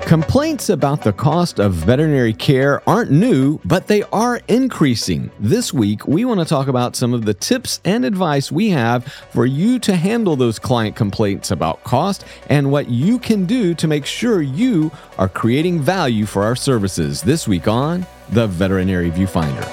Complaints about the cost of veterinary care aren't new, but they are increasing. This week, we want to talk about some of the tips and advice we have for you to handle those client complaints about cost and what you can do to make sure you are creating value for our services. This week on The Veterinary Viewfinder.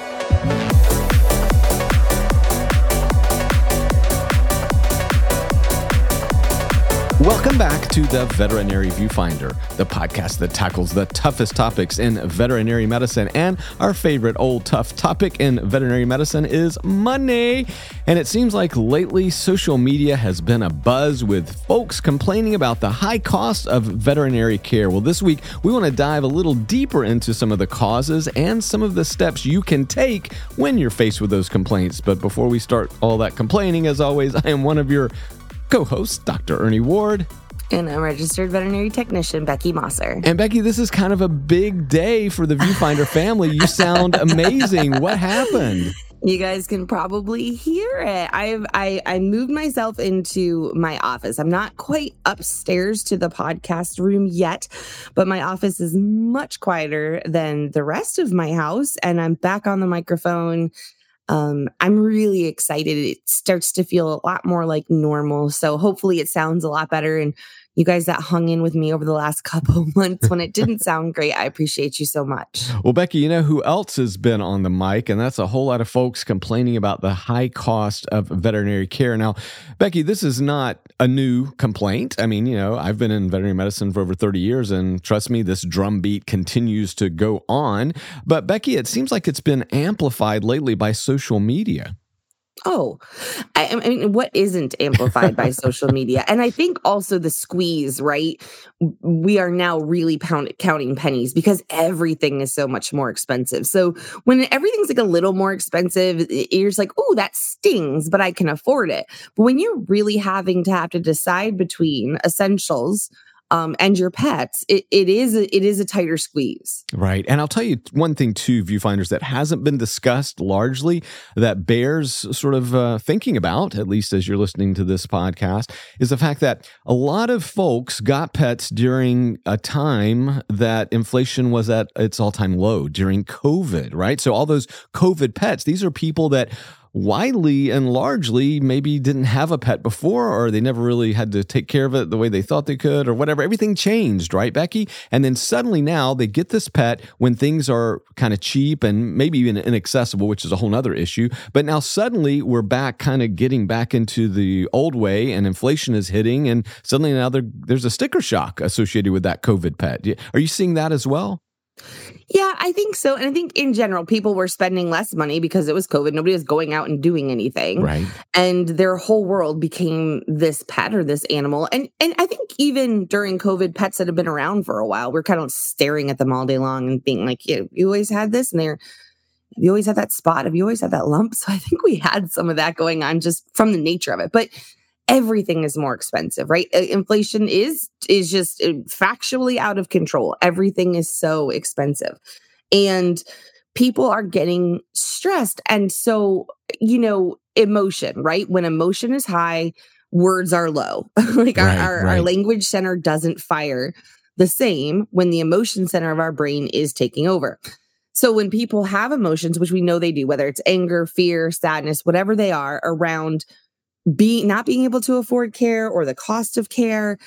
Welcome back to the Veterinary Viewfinder, the podcast that tackles the toughest topics in veterinary medicine. And our favorite old tough topic in veterinary medicine is money. And it seems like lately social media has been a buzz with folks complaining about the high cost of veterinary care. Well, this week we want to dive a little deeper into some of the causes and some of the steps you can take when you're faced with those complaints. But before we start all that complaining, as always, I am one of your co-host, Dr. Ernie Ward. And I'm registered veterinary technician, Becky Mosser. And Becky, this is kind of a big day for the Viewfinder family. You sound amazing. What happened? You guys can probably hear it. I moved myself into my office. I'm not quite upstairs to the podcast room yet, but my office is much quieter than the rest of my house. And I'm back on the microphone. I'm really excited. It starts to feel a lot more like normal. So hopefully it sounds a lot better. And you guys that hung in with me over the last couple of months when it didn't sound great, I appreciate you so much. Well, Becky, you know who else has been on the mic? And that's a whole lot of folks complaining about the high cost of veterinary care. Now, Becky, this is not a new complaint. I mean, I've been in veterinary medicine for over 30 years, and trust me, this drumbeat continues to go on. But Becky, it seems like it's been amplified lately by social media. Oh, I mean, what isn't amplified by social media? And I think also the squeeze, right? We are now really counting pennies because everything is so much more expensive. So when everything's like a little more expensive, you're just like, oh, that stings, but I can afford it. But when you're really having to decide between essentials and your pets, it is a tighter squeeze. Right. And I'll tell you one thing too, Viewfinders, that hasn't been discussed largely, that bears sort of thinking about, at least as you're listening to this podcast, is the fact that a lot of folks got pets during a time that inflation was at its all-time low, during COVID, right? So all those COVID pets, these are people that widely and largely maybe didn't have a pet before, or they never really had to take care of it the way they thought they could, or whatever. Everything changed, right, Becky? And then suddenly now they get this pet when things are kind of cheap and maybe even inaccessible, which is a whole nother issue. But now suddenly we're back kind of getting back into the old way, and inflation is hitting, and suddenly now there's a sticker shock associated with that COVID pet. Are you seeing that as well? Yeah, I think so. And I think in general, people were spending less money because it was COVID. Nobody was going out and doing anything. Right. And their whole world became this pet or this animal. And I think even during COVID, pets that have been around for a while, we're kind of staring at them all day long and being like, you always had this, and you always had that spot, have you always had that lump? So I think we had some of that going on just from the nature of it. But everything is more expensive, right? Inflation is just factually out of control. Everything is so expensive. And people are getting stressed. And so, emotion, right? When emotion is high, words are low. Like our language center doesn't fire the same when the emotion center of our brain is taking over. So when people have emotions, which we know they do, whether it's anger, fear, sadness, whatever they are around not being able to afford care or the cost of care,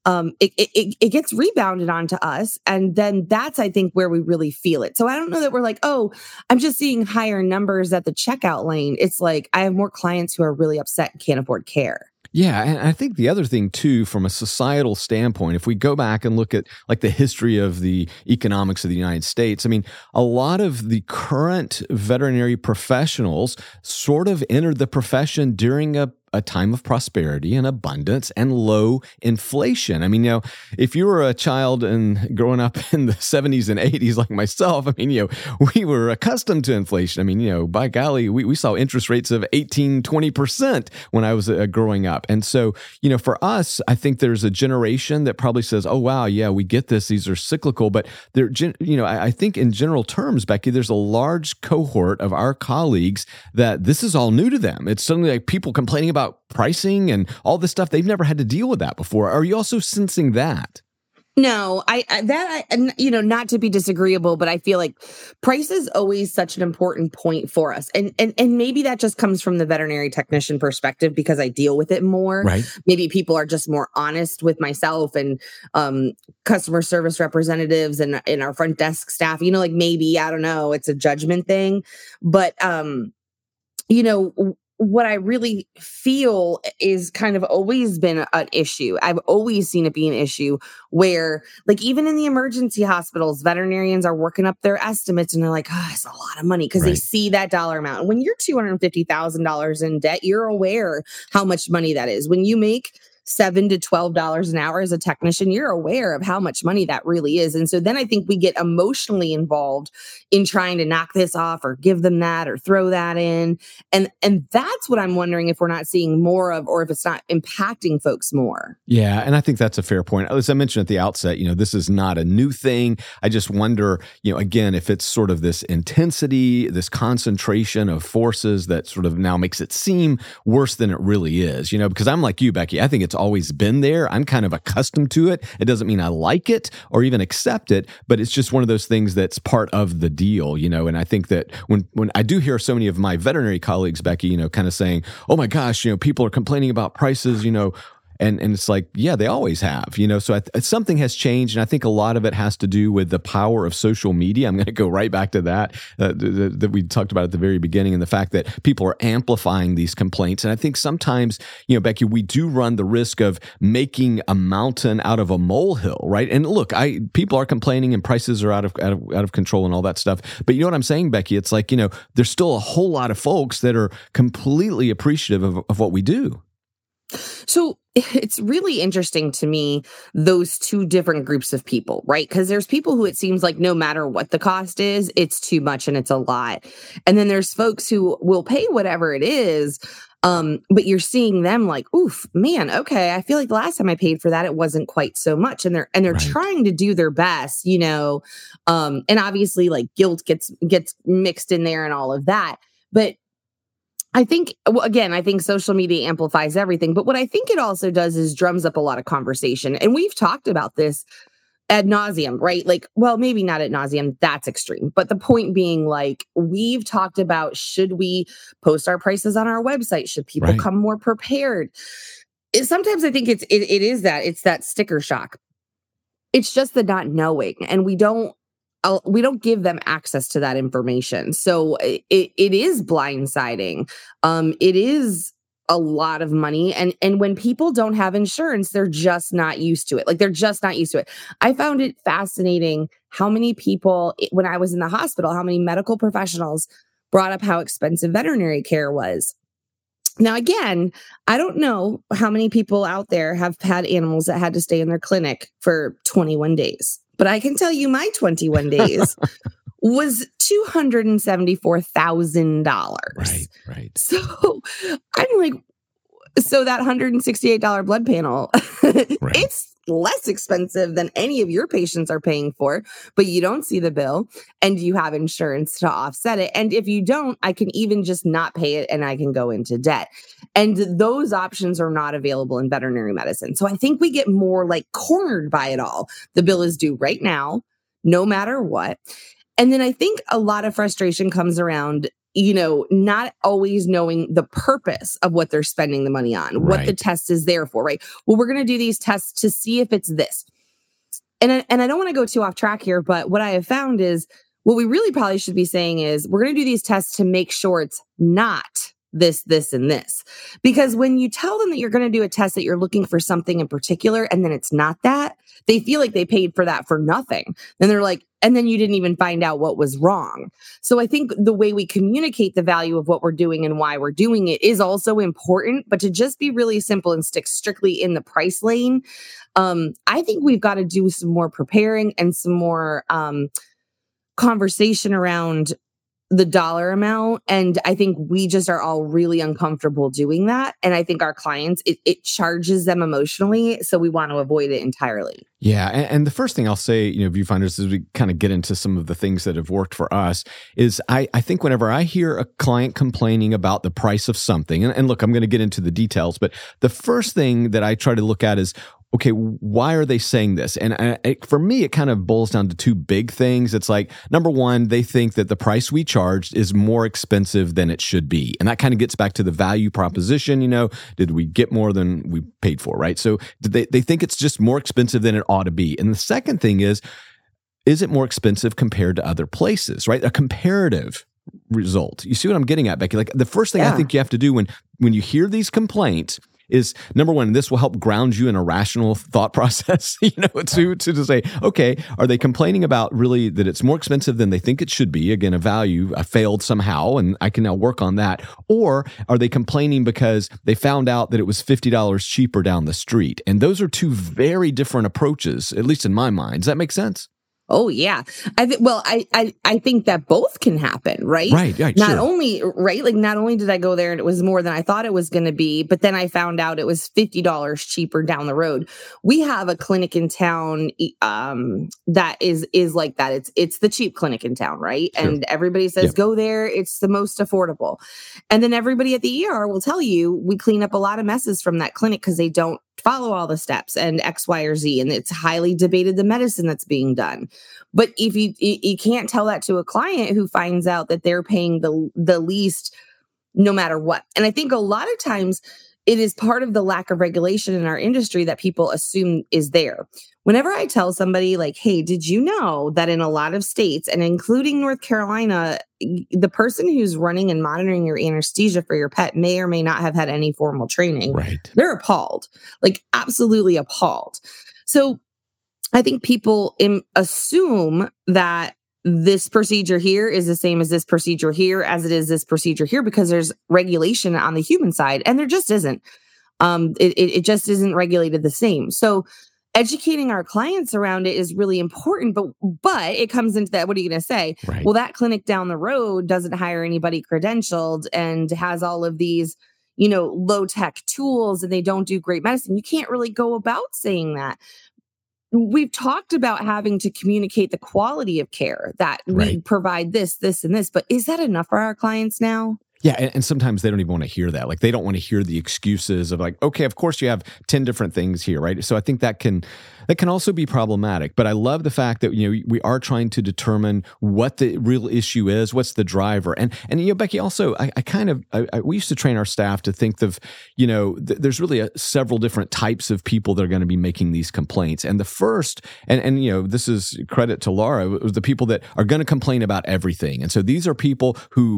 it gets rebounded onto us. And then that's, I think, where we really feel it. So I don't know that we're like, oh, I'm just seeing higher numbers at the checkout lane. It's like, I have more clients who are really upset and can't afford care. Yeah, and I think the other thing too, from a societal standpoint, if we go back and look at like the history of the economics of the United States, I mean, a lot of the current veterinary professionals sort of entered the profession during a time of prosperity and abundance and low inflation. I mean, if you were a child and growing up in the 70s and 80s like myself, I mean, we were accustomed to inflation. I mean, by golly, we saw interest rates of 18, 20% when I was growing up. And so, for us, I think there's a generation that probably says, oh, wow, yeah, we get this. These are cyclical. But they're, I think in general terms, Becky, there's a large cohort of our colleagues that this is all new to them. It's suddenly like people complaining about pricing and all this stuff. They've never had to deal with that before. Are you also sensing that? No, not to be disagreeable, but I feel like price is always such an important point for us. And maybe that just comes from the veterinary technician perspective because I deal with it more. Right. Maybe people are just more honest with myself and customer service representatives and our front desk staff, like maybe, I don't know, it's a judgment thing. But, what I really feel is kind of always been an issue. I've always seen it be an issue where, like, even in the emergency hospitals, veterinarians are working up their estimates and they're like, oh, it's a lot of money because they see that dollar amount. And when you're $250,000 in debt, you're aware how much money that is. When you make $7 to $12 an hour as a technician, you're aware of how much money that really is. And so then I think we get emotionally involved in trying to knock this off or give them that or throw that in. And that's what I'm wondering if we're not seeing more of, or if it's not impacting folks more. Yeah. And I think that's a fair point. As I mentioned at the outset, this is not a new thing. I just wonder, again, if it's sort of this intensity, this concentration of forces that sort of now makes it seem worse than it really is, because I'm like you, Becky. I think it's always been there. I'm kind of accustomed to it. It doesn't mean I like it or even accept it, but it's just one of those things that's part of the deal, and I think that when I do hear so many of my veterinary colleagues, Becky, kind of saying, oh my gosh, people are complaining about prices, and it's like, yeah, they always have, so something has changed. And I think a lot of it has to do with the power of social media. I'm going to go right back to that we talked about at the very beginning, and the fact that people are amplifying these complaints. And I think sometimes, Becky, we do run the risk of making a mountain out of a molehill, right? And look, people are complaining and prices are out of control and all that stuff. But you know what I'm saying, Becky? It's like, there's still a whole lot of folks that are completely appreciative of what we do. So it's really interesting to me, those two different groups of people, right? Because there's people who it seems like no matter what the cost is, it's too much and it's a lot. And then there's folks who will pay whatever it is. But you're seeing them like, oof, man, okay, I feel like the last time I paid for that, it wasn't quite so much. And they're right. Trying to do their best, and obviously like guilt gets mixed in there and all of that. But I think social media amplifies everything. But what I think it also does is drums up a lot of conversation. And we've talked about this ad nauseum, right? Like, well, maybe not ad nauseum, that's extreme. But the point being, like, we've talked about, should we post our prices on our website? Should people come more prepared? Sometimes I think it's that sticker shock. It's just the not knowing. And we don't give them access to that information. So it is blindsiding. It is a lot of money. And when people don't have insurance, they're just not used to it. Like, they're just not used to it. I found it fascinating how many people, when I was in the hospital, how many medical professionals brought up how expensive veterinary care was. Now, again, I don't know how many people out there have had animals that had to stay in their clinic for 21 days. But I can tell you my 21 days was $274,000. Right. So I'm like, so that $168 blood panel, it's less expensive than any of your patients are paying for, but you don't see the bill and you have insurance to offset it. And if you don't, I can even just not pay it and I can go into debt. And those options are not available in veterinary medicine. So I think we get more like cornered by it all. The bill is due right now, no matter what. And then I think a lot of frustration comes around, not always knowing the purpose of what they're spending the money on, what the test is there for, right? Well, we're going to do these tests to see if it's this. And I don't want to go too off track here, but what I have found is what we really probably should be saying is we're going to do these tests to make sure it's not this, this, and this. Because when you tell them that you're going to do a test that you're looking for something in particular, and then it's not that, they feel like they paid for that for nothing. Then they're like, and then you didn't even find out what was wrong. So I think the way we communicate the value of what we're doing and why we're doing it is also important, but to just be really simple and stick strictly in the price lane, I think we've got to do some more preparing and some more conversation around the dollar amount. And I think we just are all really uncomfortable doing that. And I think our clients, it charges them emotionally. So we want to avoid it entirely. Yeah. And the first thing I'll say, viewfinders, as we kind of get into some of the things that have worked for us, is I think whenever I hear a client complaining about the price of something, and look, I'm going to get into the details, but the first thing that I try to look at is, okay, why are they saying this? And for me, it kind of boils down to two big things. It's like, number one, they think that the price we charged is more expensive than it should be. And that kind of gets back to the value proposition. Did we get more than we paid for, right? So they think it's just more expensive than it ought to be. And the second thing is it more expensive compared to other places, right? A comparative result. You see what I'm getting at, Becky? Like the first thing I think you have to do when you hear these complaints is, number one, this will help ground you in a rational thought process, to say, okay, are they complaining about really that it's more expensive than they think it should be? Again, I failed somehow and I can now work on that. Or are they complaining because they found out that it was $50 cheaper down the street? And those are two very different approaches, at least in my mind. Does that make sense? Oh yeah. I think that both can happen, right? Right. Not only did I go there and it was more than I thought it was going to be, but then I found out it was $50 cheaper down the road. We have a clinic in town that is like that. It's the cheap clinic in town, right? Sure. And everybody says go there, it's the most affordable. And then everybody at the ER will tell you we clean up a lot of messes from that clinic because they don't follow all the steps and X, Y, or Z. And it's highly debated, the medicine that's being done. But if you can't tell that to a client who finds out that they're paying the least no matter what. And I think a lot of times it is part of the lack of regulation in our industry that people assume is there. Whenever I tell somebody like, hey, did you know that in a lot of states, and including North Carolina, the person who's running and monitoring your anesthesia for your pet may or may not have had any formal training. Right. They're appalled, like absolutely appalled. So I think people assume that this procedure here is the same as this procedure here, as it is this procedure here, because there's regulation on the human side, and there just isn't. It just isn't regulated the same. So educating our clients around it is really important, but it comes into that. What are you going to say? Right. Well, that clinic down the road doesn't hire anybody credentialed and has all of these, low tech tools, and they don't do great medicine. You can't really go about saying that. We've talked about having to communicate the quality of care that we provide this, and this, but is that enough for our clients now? Yeah, and sometimes they don't even want to hear that. Like they don't want to hear the excuses of like, okay, of course you have 10 different things here, right? So I think that can also be problematic. But I love the fact that we are trying to determine what the real issue is, what's the driver, and Becky, also we used to train our staff to think of there's really several different types of people that are going to be making these complaints, and the first, and this is credit to Laura, was the people that are going to complain about everything, and so these are people who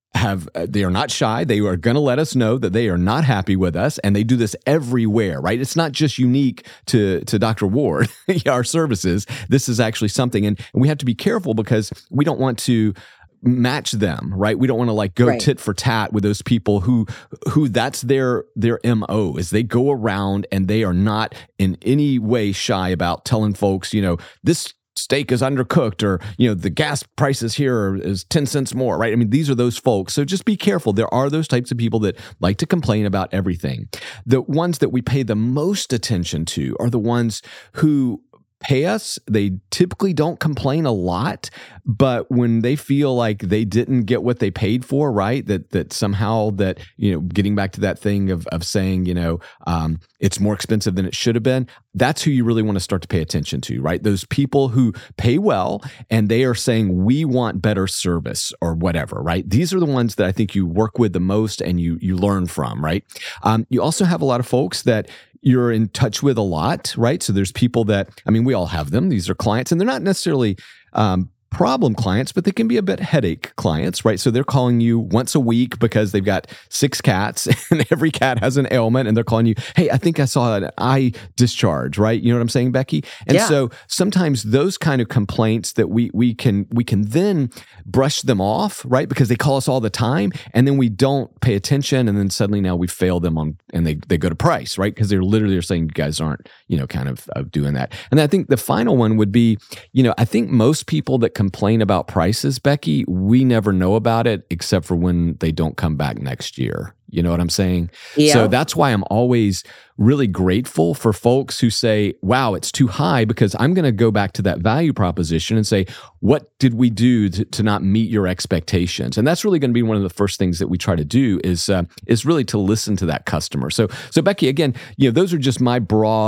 they are not shy. They are going to let us know that they are not happy with us, and they do this everywhere, right? It's not just unique to Dr. Ward, our services. This is actually something, and we have to be careful because we don't want to match them, right? We don't want to go tit for tat with those people who that's their MO, is they go around and they are not in any way shy about telling folks, this steak is undercooked, or the gas prices here is 10 cents more, right? I mean, these are those folks. So just be careful. There are those types of people that like to complain about everything. The ones that we pay the most attention to are the ones who pay us. They typically don't complain a lot, but when they feel like they didn't get what they paid for, right? That somehow that, getting back to that thing of saying, it's more expensive than it should have been. That's who you really want to start to pay attention to, right? Those people who pay well and they are saying, we want better service or whatever, right? These are the ones that I think you work with the most and you learn from, right? You also have a lot of folks that you're in touch with a lot, right? So there's people that, we all have them. These are clients, and they're not necessarily problem clients, but they can be a bit headache clients, right? So they're calling you once a week because they've got 6 cats and every cat has an ailment, and they're calling you, hey, I think I saw an eye discharge, right? You know what I'm saying, Becky? And so sometimes those kind of complaints that we can then brush them off, right? Because they call us all the time, and then we don't pay attention, and then suddenly now we fail them on, and they go to price, right? Because they're literally saying you guys aren't, kind of doing that. And I think the final one would be, I think most people that complain about prices, Becky, we never know about it except for when they don't come back next year. You know what I'm saying? Yeah. So that's why I'm always really grateful for folks who say, wow, it's too high, because I'm going to go back to that value proposition and say, what did we do to not meet your expectations? And that's really going to be one of the first things that we try to do is really to listen to that customer. So Becky, again, those are just my broad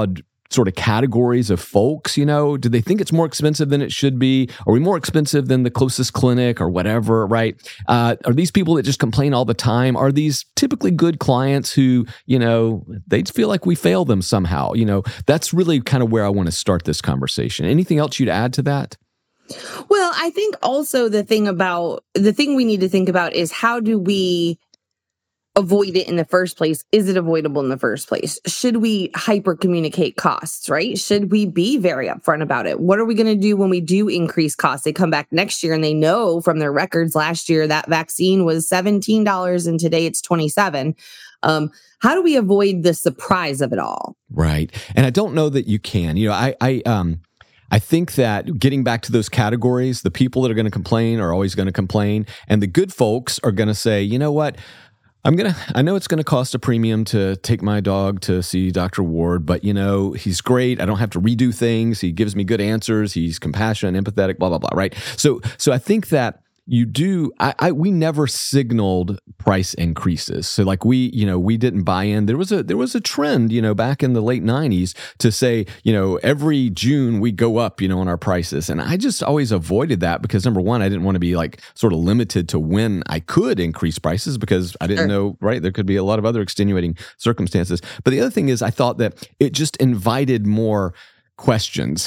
sort of categories of folks? Do they think it's more expensive than it should be? Are we more expensive than the closest clinic or whatever, right? Are these people that just complain all the time? Are these typically good clients who, they feel like we fail them somehow? That's really kind of where I want to start this conversation. Anything else you'd add to that? Well, I think also the thing we need to think about is, how do we avoid it in the first place? Is it avoidable in the first place? Should we hyper communicate costs, right? Should we be very upfront about it? What are we going to do when we do increase costs? They come back next year and they know from their records last year that vaccine was $17 and today it's $27. How do we avoid the surprise of it all? Right. And I don't know that you can. I think that getting back to those categories, the people that are going to complain are always going to complain, and the good folks are going to say, you know what? I know it's going to cost a premium to take my dog to see Dr. Ward, but he's great. I don't have to redo things. He gives me good answers. He's compassionate, empathetic, blah, blah, blah, right? So I think that we never signaled price increases. So like we didn't buy in. There was a trend, back in the late 90s to say, every June we go up, on our prices. And I just always avoided that because, number one, I didn't want to be like sort of limited to when I could increase prices because I didn't know, right? There could be a lot of other extenuating circumstances. But the other thing is I thought that it just invited more questions,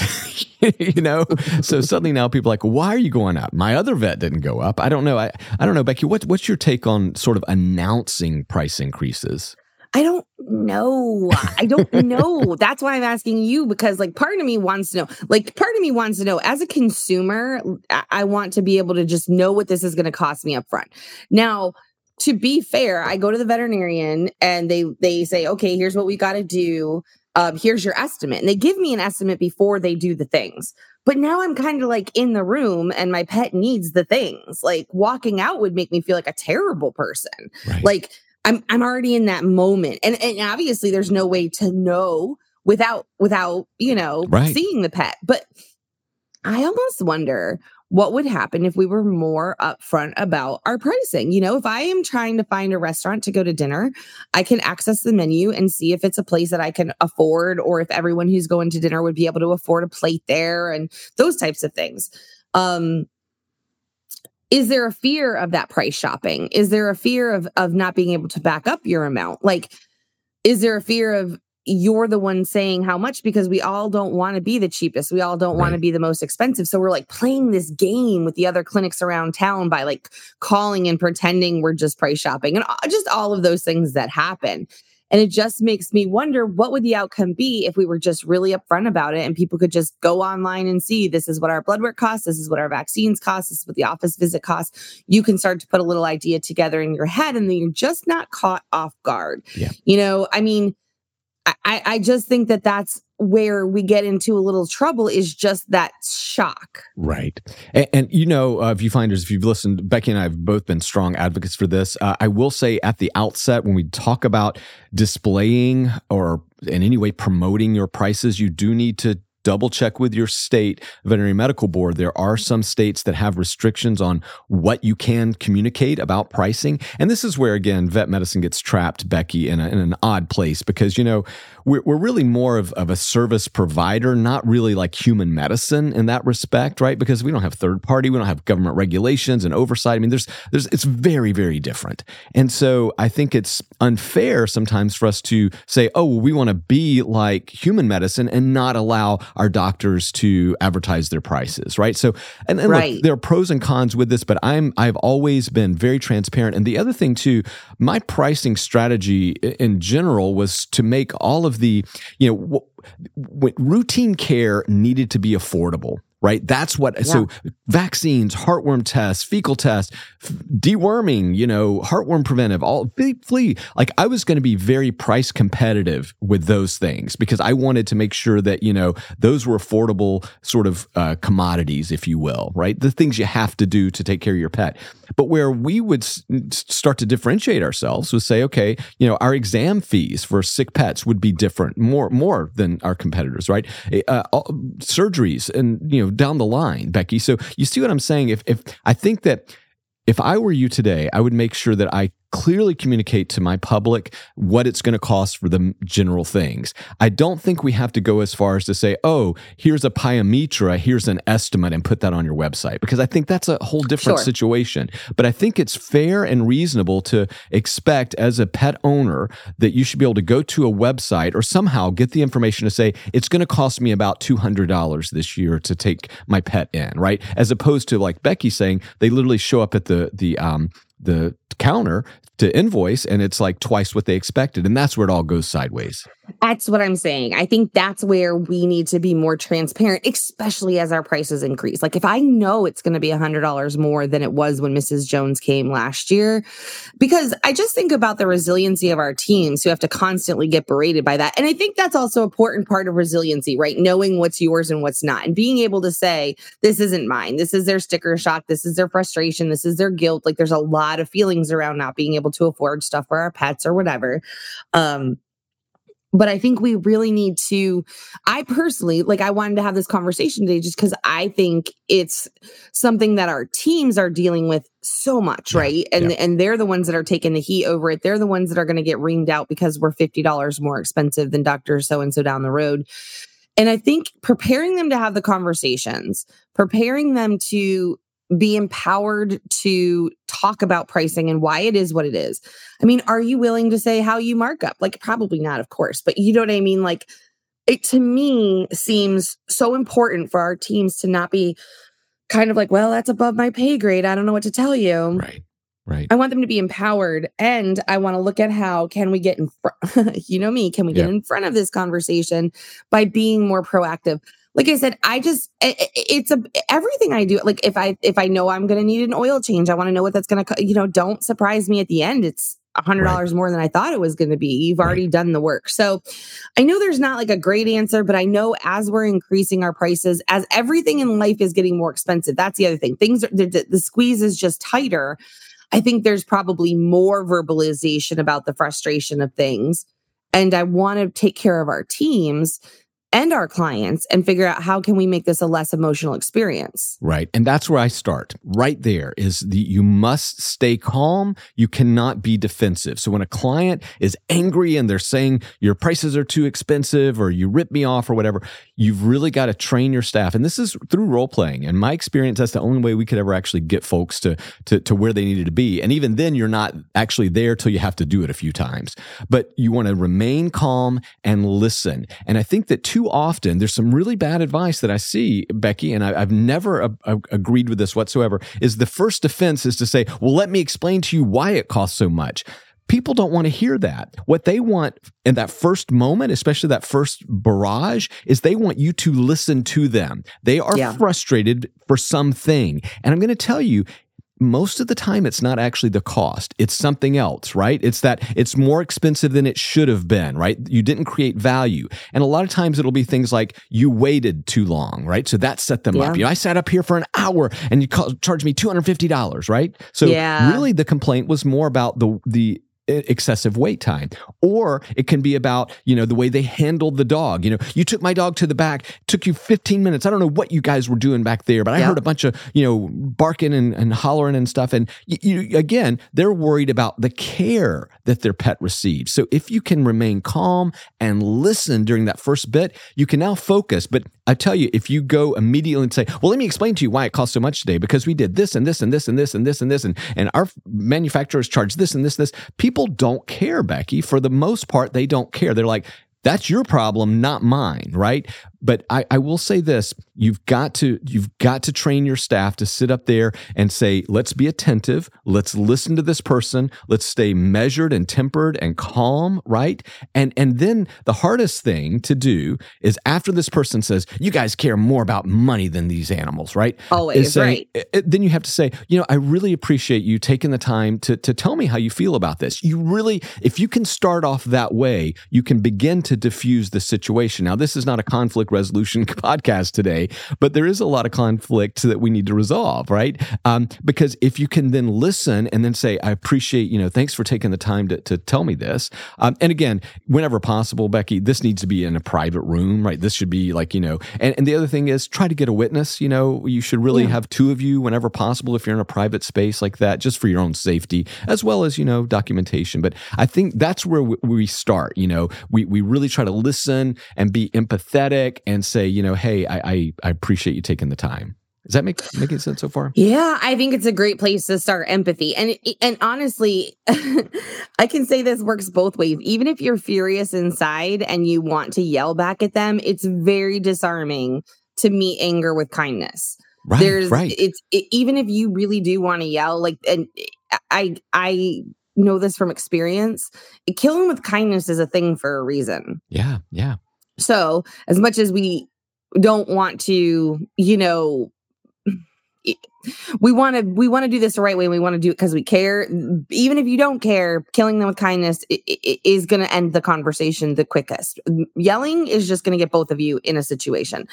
So suddenly now people are like, why are you going up? My other vet didn't go up. I don't know. I don't know, Becky, what's your take on sort of announcing price increases? I don't know. That's why I'm asking you, because part of me wants to know, as a consumer, I want to be able to just know what this is going to cost me up front. Now, to be fair, I go to the veterinarian and they say, okay, here's what we got to do. Here's your estimate. And they give me an estimate before they do the things. But now I'm kind of like in the room and my pet needs the things. Like walking out would make me feel like a terrible person. Right. Like I'm already in that moment. And obviously there's no way to know without right. seeing the pet. But I almost wonder what would happen if we were more upfront about our pricing. If I am trying to find a restaurant to go to dinner, I can access the menu and see if it's a place that I can afford, or if everyone who's going to dinner would be able to afford a plate there, and those types of things. Is there a fear of that price shopping? Is there a fear of not being able to back up your amount? Like, is there a fear of you're the one saying how much, because we all don't want to be the cheapest. We all don't want to be the most expensive. So we're like playing this game with the other clinics around town by like calling and pretending we're just price shopping, and just all of those things that happen. And it just makes me wonder, what would the outcome be if we were just really upfront about it and people could just go online and see, this is what our blood work costs, this is what our vaccines cost, this is what the office visit costs. You can start to put a little idea together in your head, and then you're just not caught off guard. Yeah. I just think that that's where we get into a little trouble, is just that shock. Right. And viewfinders, if you've listened, Becky and I have both been strong advocates for this. I will say at the outset, when we talk about displaying or in any way promoting your prices, you do need to double check with your state veterinary medical board. There are some states that have restrictions on what you can communicate about pricing. And this is where, again, vet medicine gets trapped, Becky, in an odd place, because, we're really more of a service provider, not really like human medicine in that respect, right? Because we don't have third party, we don't have government regulations and oversight. It's very, very different. And so I think it's unfair sometimes for us to say, oh, well, we want to be like human medicine and not allow our doctors to advertise their prices, right? So, and right. Look, there are pros and cons with this, but I've always been very transparent. And the other thing too, my pricing strategy in general was to make all of the, routine care needed to be affordable. Right. That's what, yeah. So vaccines, heartworm tests, fecal tests, deworming, heartworm preventive, all flea. Like I was going to be very price competitive with those things because I wanted to make sure that, those were affordable sort of commodities, if you will, right? The things you have to do to take care of your pet. But where we would start to differentiate ourselves was say, okay, our exam fees for sick pets would be different, more than our competitors, right? Surgeries and, down the line, Becky. So you see what I'm saying? If I think that if I were you today, I would make sure that I clearly communicate to my public what it's going to cost for the general things. I don't think we have to go as far as to say, oh, here's a pyometra, here's an estimate, and put that on your website, because I think that's a whole different situation. But I think it's fair and reasonable to expect as a pet owner that you should be able to go to a website or somehow get the information to say, it's going to cost me about $200 this year to take my pet in, right? As opposed to, like Becky saying, they literally show up at the counter to invoice and it's like twice what they expected. And that's where it all goes sideways. That's what I'm saying. I think that's where we need to be more transparent, especially as our prices increase. Like if I know it's going to be $100 more than it was when Mrs. Jones came last year, because I just think about the resiliency of our teams who have to constantly get berated by that. And I think that's also an important part of resiliency, right? Knowing what's yours and what's not, and being able to say, this isn't mine. This is their sticker shock. This is their frustration. This is their guilt. Like there's a lot of feelings around not being able to afford stuff for our pets or whatever. But I think we really need to, I personally, like I wanted to have this conversation today just because I think it's something that our teams are dealing with so much, right? And they're the ones that are taking the heat over it. They're the ones that are going to get reamed out because we're $50 more expensive than Dr. So-and-so down the road. And I think preparing them to have the conversations, preparing them to be empowered to talk about pricing and why it is what it is. I mean, are you willing to say how you mark up? Like, probably not, of course, but you know what I mean? Like, it to me seems so important for our teams to not be kind of like, well, that's above my pay grade. I don't know what to tell you. Right. I want them to be empowered, and I want to look at how can we get in front, you know me, can we get in front of this conversation by being more proactive? Like I said, it's everything I do. Like if I know I'm going to need an oil change, I want to know what that's going to, don't surprise me at the end. It's $100 more than I thought it was going to be. You've already done the work. So I know there's not like a great answer, but I know as we're increasing our prices, as everything in life is getting more expensive, that's the other thing. The squeeze is just tighter. I think there's probably more verbalization about the frustration of things. And I want to take care of our teams and our clients and figure out how can we make this a less emotional experience. Right. And that's where I start. Right there is you must stay calm. You cannot be defensive. So when a client is angry and they're saying your prices are too expensive or you rip me off or whatever, you've really got to train your staff. And this is through role playing. In my experience, that's the only way we could ever actually get folks to where they needed to be. And even then, you're not actually there till you have to do it a few times. But you want to remain calm and listen. And I think that too often there's some really bad advice that I see, Becky, and I've never agreed with this whatsoever, is the first defense is to say, well, let me explain to you why it costs so much. People don't want to hear that. What they want in that first moment, especially that first barrage, is they want you to listen to them. They are frustrated for something. And I'm going to tell you, most of the time, it's not actually the cost. It's something else, right? It's that it's more expensive than it should have been, right? You didn't create value. And a lot of times it'll be things like you waited too long, right? So that set them up. I sat up here for an hour and you charged me $250, right? So really the complaint was more about the excessive wait time. Or it can be about, the way they handled the dog. You took my dog to the back, took you 15 minutes. I don't know what you guys were doing back there, but I heard a bunch of, barking and hollering and stuff. And again, they're worried about the care that their pet receives. So if you can remain calm and listen during that first bit, you can now focus. But I tell you, if you go immediately and say, well, let me explain to you why it costs so much today, because we did this and this and this and this and this and this, and our manufacturers charge this and this and this. People don't care, Becky. For the most part, they don't care. They're like, that's your problem, not mine, right? But I will say this, you've got to train your staff to sit up there and say, let's be attentive, let's listen to this person, let's stay measured and tempered and calm, right? And then the hardest thing to do is after this person says, you guys care more about money than these animals, right? Always, right. Then you have to say, I really appreciate you taking the time to tell me how you feel about this. You really, if you can start off that way, you can begin to diffuse the situation. Now, this is not a conflict conflict resolution podcast today, but there is a lot of conflict that we need to resolve, right? Because if you can then listen and then say, I appreciate, thanks for taking the time to tell me this. And again, whenever possible, Becky, this needs to be in a private room, right? This should be like, and the other thing is try to get a witness. You should really have two of you whenever possible if you're in a private space like that, just for your own safety, as well as, documentation. But I think that's where we start. We really try to listen and be empathetic and say, hey, I appreciate you taking the time. Does that making sense so far? Yeah, I think it's a great place to start empathy. And honestly, I can say this works both ways. Even if you're furious inside and you want to yell back at them, it's very disarming to meet anger with kindness. Right. Even if you really do want to yell, and I know this from experience, killing with kindness is a thing for a reason. Yeah. So as much as we don't want to, we want to do this the right way. We want to do it because we care. Even if you don't care, killing them with kindness is going to end the conversation the quickest. Yelling is just going to get both of you in a situation.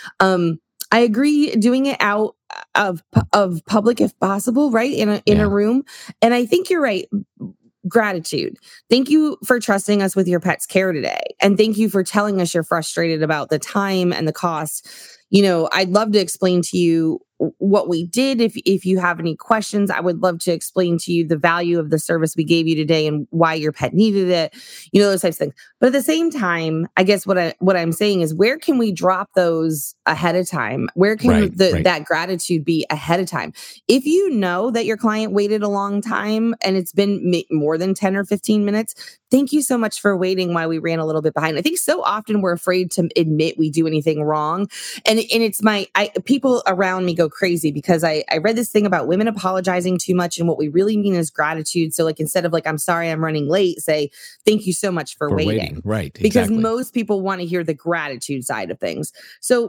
I agree, doing it out of public if possible, right? In a room. And I think you're right. Gratitude. Thank you for trusting us with your pet's care today. And thank you for telling us you're frustrated about the time and the cost. I'd love to explain to you what we did. If you have any questions, I would love to explain to you the value of the service we gave you today and why your pet needed it, those types of things. But at the same time, I guess what I'm saying is, where can we drop those ahead of time? Where can that gratitude be ahead of time? If you know that your client waited a long time and it's been more than 10 or 15 minutes, thank you so much for waiting while we ran a little bit behind. I think so often we're afraid to admit we do anything wrong. And it's people around me go crazy because I read this thing about women apologizing too much. And what we really mean is gratitude. So instead of I'm sorry, I'm running late, say, thank you so much for waiting. Right. Because most people want to hear the gratitude side of things. So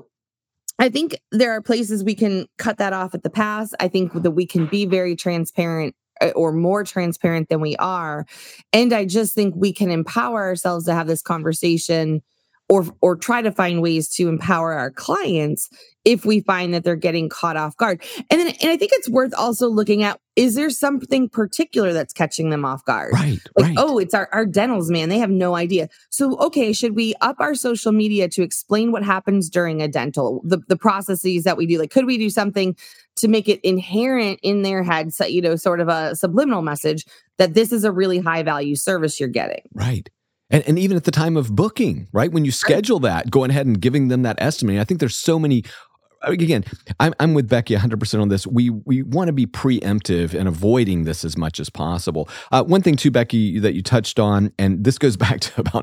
I think there are places we can cut that off at the pass. I think that we can be very transparent or more transparent than we are. And I just think we can empower ourselves to have this conversation or try to find ways to empower our clients if we find that they're getting caught off guard. And I think it's worth also looking at, is there something particular that's catching them off guard? Right. Oh, it's our dentals, man. They have no idea. So, okay, should we up our social media to explain what happens during a dental, the processes that we do? Could we do something to make it inherent in their heads, sort of a subliminal message that this is a really high value service you're getting? Right. And even at the time of booking, right? When you schedule that, going ahead and giving them that estimate. I think there's so many. Again, I'm with Becky 100% on this. We want to be preemptive and avoiding this as much as possible. One thing too, Becky, that you touched on, and this goes back to about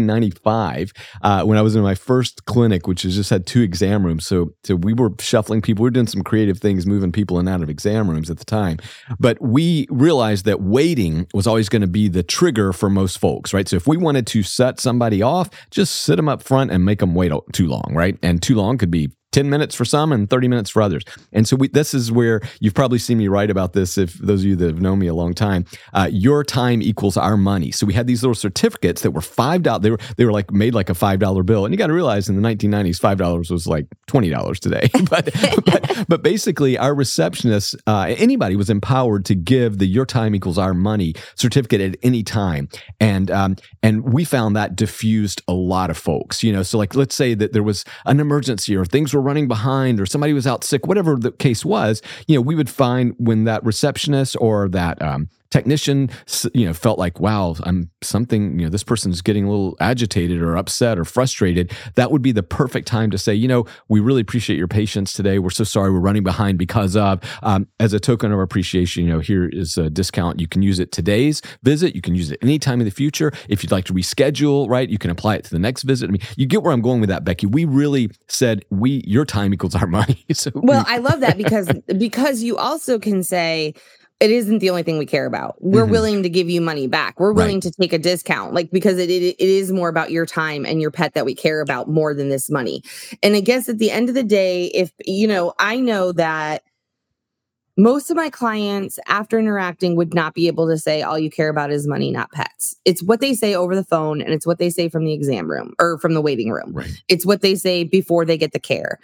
1995 when I was in my first clinic, which has just had 2 exam rooms. So we were shuffling people. We were doing some creative things, moving people in and out of exam rooms at the time. But we realized that waiting was always going to be the trigger for most folks, right? So if we wanted to set somebody off, just sit them up front and make them wait too long, right? And too long could be 10 minutes for some and 30 minutes for others. And so this is where you've probably seen me write about this, if those of you that have known me a long time. Your time equals our money. So we had these little certificates that were $5. They were made like a $5 bill. And you got to realize in the 1990s, $5 was like $20 today. but basically our receptionist, anybody was empowered to give the your time equals our money certificate at any time. And we found that diffused a lot of folks, so let's say that there was an emergency or things were running behind or somebody was out sick, whatever the case was, we would find when that receptionist or that technician, felt like, wow, this person's getting a little agitated or upset or frustrated. That would be the perfect time to say, we really appreciate your patience today. We're so sorry we're running behind because of, as a token of appreciation, here is a discount. You can use it today's visit. You can use it any time in the future. If you'd like to reschedule, right, you can apply it to the next visit. I mean, you get where I'm going with that, Becky. We really said your time equals our money. I love that because you also can say, it isn't the only thing we care about. We're willing to give you money back. We're willing to take a discount, because it is more about your time and your pet that we care about more than this money. And I guess at the end of the day, if, I know that most of my clients, after interacting, would not be able to say all you care about is money, not pets. It's what they say over the phone, and it's what they say from the exam room or from the waiting room. Right. It's what they say before they get the care.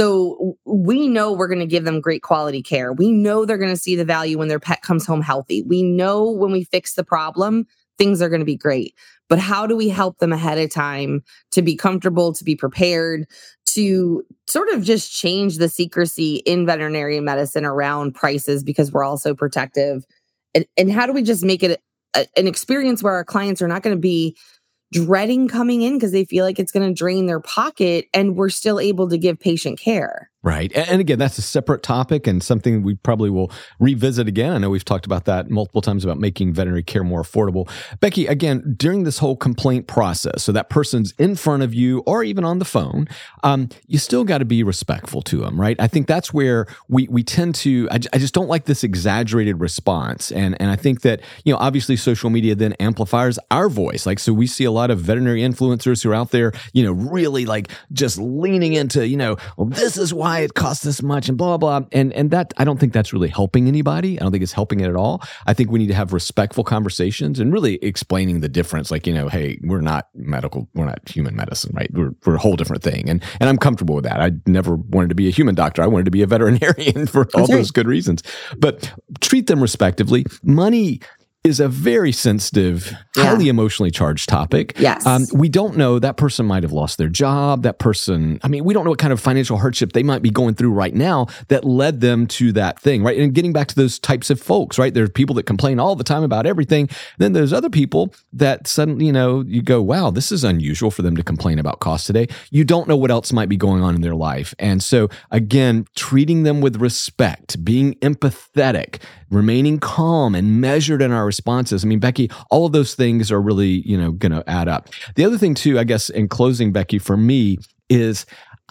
So we know we're going to give them great quality care. We know they're going to see the value when their pet comes home healthy. We know when we fix the problem, things are going to be great. But how do we help them ahead of time to be comfortable, to be prepared, to sort of just change the secrecy in veterinary medicine around prices, because we're all so protective? And how do we just make it an experience where our clients are not going to be dreading coming in because they feel like it's going to drain their pocket, and we're still able to give patient care? Right. And again, that's a separate topic and something we probably will revisit again. I know we've talked about that multiple times about making veterinary care more affordable. Becky, again, during this whole complaint process, so that person's in front of you or even on the phone, you still got to be respectful to them, right? I think that's where we tend to, I just don't like this exaggerated response. And I think that, obviously social media then amplifies our voice. Like, so we see a lot of veterinary influencers who are out there, really like just leaning into, well, this is why it costs this much and blah, blah. And that, I don't think that's really helping anybody. I don't think it's helping it at all. I think we need to have respectful conversations and really explaining the difference. Like, hey, we're not medical, we're not human medicine, right? We're a whole different thing. And I'm comfortable with that. I never wanted to be a human doctor. I wanted to be a veterinarian for all those good reasons. But treat them respectively. Money is a very sensitive, highly emotionally charged topic. Yes. We don't know, that person might have lost their job. That person, we don't know what kind of financial hardship they might be going through right now that led them to that thing, right? And getting back to those types of folks, right? There's people that complain all the time about everything. Then there's other people that suddenly, you go, wow, this is unusual for them to complain about costs today. You don't know what else might be going on in their life. And so again, treating them with respect, being empathetic, remaining calm and measured in our responses. Becky, all of those things are really, going to add up. The other thing too, I guess, in closing, Becky, for me is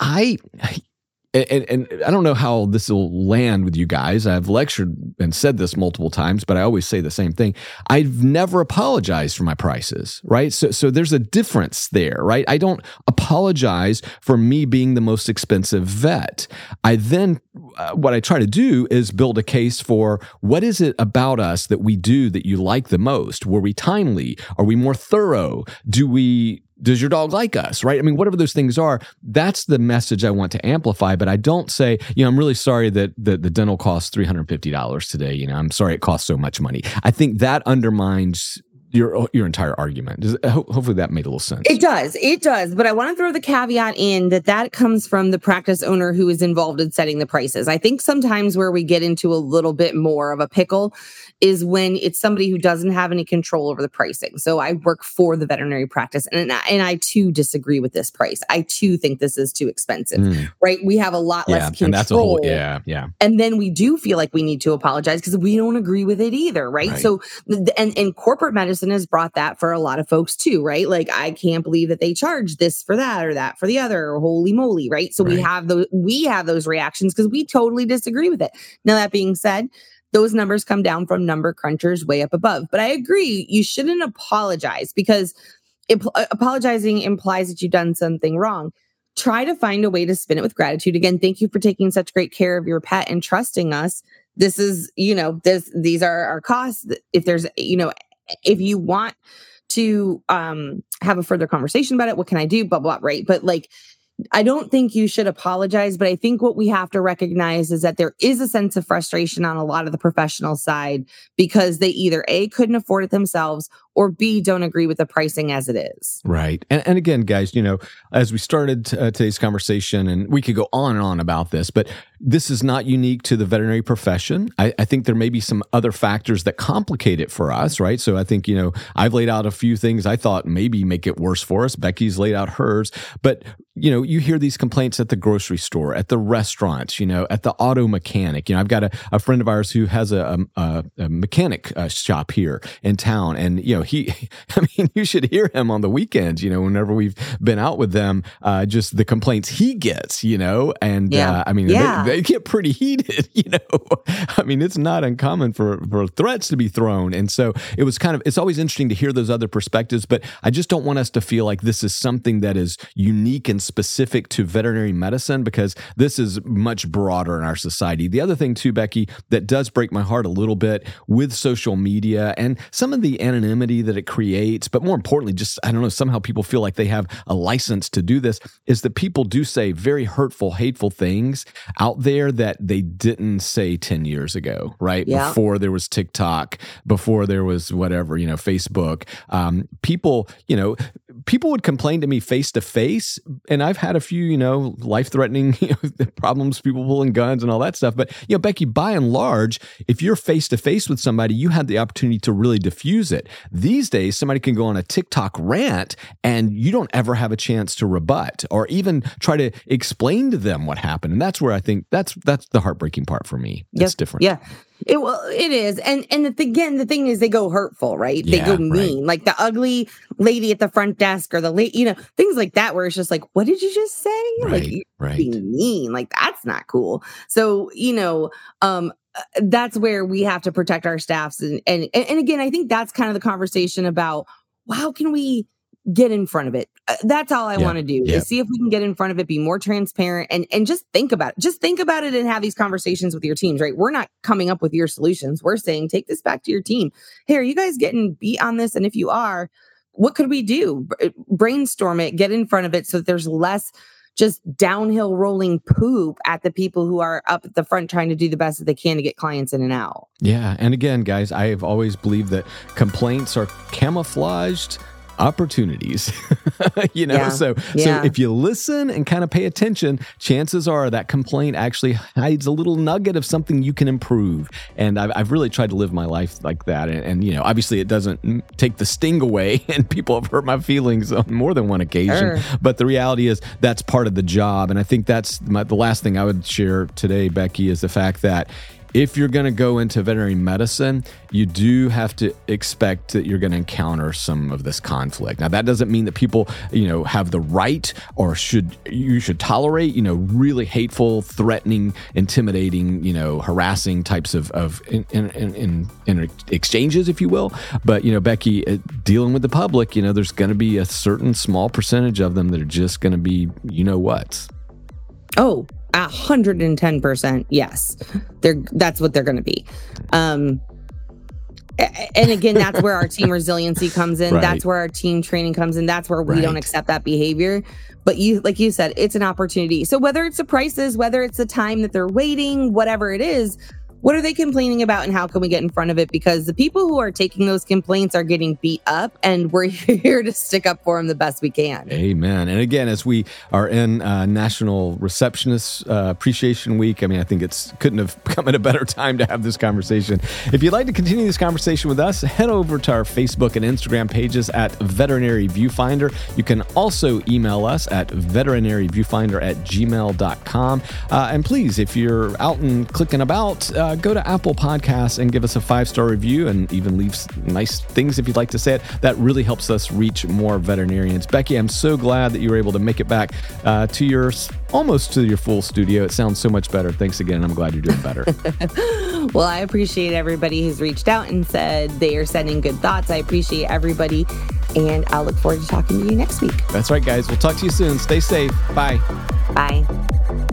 and I don't know how this will land with you guys. I've lectured and said this multiple times, but I always say the same thing. I've never apologized for my prices, right? So there's a difference there, right? I don't apologize for me being the most expensive vet. I then, what I try to do is build a case for what is it about us that we do that you like the most? Were we timely? Are we more thorough? Does your dog like us, right? Whatever those things are, that's the message I want to amplify. But I don't say, I'm really sorry that the dental costs $350 today. I'm sorry it costs so much money. I think that undermines your entire argument. Hopefully that made a little sense. It does. But I want to throw the caveat in that comes from the practice owner who is involved in setting the prices. I think sometimes where we get into a little bit more of a pickle is when it's somebody who doesn't have any control over the pricing. So I work for the veterinary practice, and I too disagree with this price. I too think this is too expensive, right? We have a lot less control. And that's a whole, yeah. And then we do feel like we need to apologize because we don't agree with it either, right? So, and corporate medicine has brought that for a lot of folks too, right? Like, I can't believe that they charge this for that or that for the other, or holy moly, right? So we have those reactions because we totally disagree with it. Now, that being said, those numbers come down from number crunchers way up above. But I agree, you shouldn't apologize because apologizing implies that you've done something wrong. Try to find a way to spin it with gratitude. Again, thank you for taking such great care of your pet and trusting us. This is, these are our costs. If there's, if you want to have a further conversation about it, what can I do? Blah, blah, right? But I don't think you should apologize, but I think what we have to recognize is that there is a sense of frustration on a lot of the professional side because they either A, couldn't afford it themselves, or B, don't agree with the pricing as it is. Right. And again, guys, as we started today's conversation, and we could go on and on about this, but this is not unique to the veterinary profession. I think there may be some other factors that complicate it for us, right? So I think, I've laid out a few things I thought maybe make it worse for us. Becky's laid out hers. But, you hear these complaints at the grocery store, at the restaurants, at the auto mechanic. I've got a friend of ours who has a mechanic shop here in town. And, you should hear him on the weekends, whenever we've been out with them, just the complaints he gets, and they get pretty heated, it's not uncommon for threats to be thrown. And so it's always interesting to hear those other perspectives, but I just don't want us to feel like this is something that is unique and specific to veterinary medicine, because this is much broader in our society. The other thing too, Becky, that does break my heart a little bit with social media and some of the anonymity that it creates, but more importantly, just, I don't know, somehow people feel like they have a license to do this, is that people do say very hurtful, hateful things out there that they didn't say 10 years ago, right? Yeah. Before there was TikTok, before there was whatever, Facebook. People would complain to me face to face, and I've had a few, life-threatening problems, people pulling guns and all that stuff. But, Becky, by and large, if you're face to face with somebody, you had the opportunity to really diffuse it. These days, somebody can go on a TikTok rant and you don't ever have a chance to rebut or even try to explain to them what happened. And that's where I think that's the heartbreaking part for me. It's different. Yeah. It is. And the thing is, they go hurtful, right? They go mean, right. Like the ugly lady at the front desk or the things like that, where it's just like, what did you just say? Right, like, you're being mean. Like, that's not cool. So, that's where we have to protect our staffs. And again, I think that's kind of the conversation about, how can we get in front of it? That's all I want to do is see if we can get in front of it, be more transparent, and just think about it. Just think about it and have these conversations with your teams, right? We're not coming up with your solutions. We're saying, take this back to your team. Hey, are you guys getting beat on this? And if you are, what could we do? Brainstorm it, get in front of it so that there's less just downhill rolling poop at the people who are up at the front trying to do the best that they can to get clients in and out. Yeah. And again, guys, I have always believed that complaints are camouflaged opportunities, So if you listen and kind of pay attention, chances are that complaint actually hides a little nugget of something you can improve. And I've really tried to live my life like that. And obviously it doesn't take the sting away, and people have hurt my feelings on more than one occasion. Sure. But the reality is that's part of the job. And I think that's the last thing I would share today, Becky, is the fact that if you're going to go into veterinary medicine, you do have to expect that you're going to encounter some of this conflict. Now, that doesn't mean that people, have the right or you should tolerate, really hateful, threatening, intimidating, harassing types of in exchanges, if you will. But, Becky, dealing with the public, there's going to be a certain small percentage of them that are just going to be, what? Oh, 110%. Yes. That's what they're going to be. And again, that's where our team resiliency comes in. Right. That's where our team training comes in. That's where we don't accept that behavior. But like you said, it's an opportunity. So whether it's the prices, whether it's the time that they're waiting, whatever it is, what are they complaining about and how can we get in front of it? Because the people who are taking those complaints are getting beat up, and we're here to stick up for them the best we can. Amen. And again, as we are in National Receptionist Appreciation Week, I think couldn't have come at a better time to have this conversation. If you'd like to continue this conversation with us, head over to our Facebook and Instagram pages at Veterinary Viewfinder. You can also email us at veterinaryviewfinder@gmail.com. And please, if you're out and clicking about, go to Apple Podcasts and give us a 5-star review, and even leave nice things if you'd like to say it. That really helps us reach more veterinarians. Becky, I'm so glad that you were able to make it back almost to your full studio. It sounds so much better. Thanks again. I'm glad you're doing better. Well, I appreciate everybody who's reached out and said they are sending good thoughts. I appreciate everybody, and I'll look forward to talking to you next week. That's right, guys. We'll talk to you soon. Stay safe. Bye. Bye.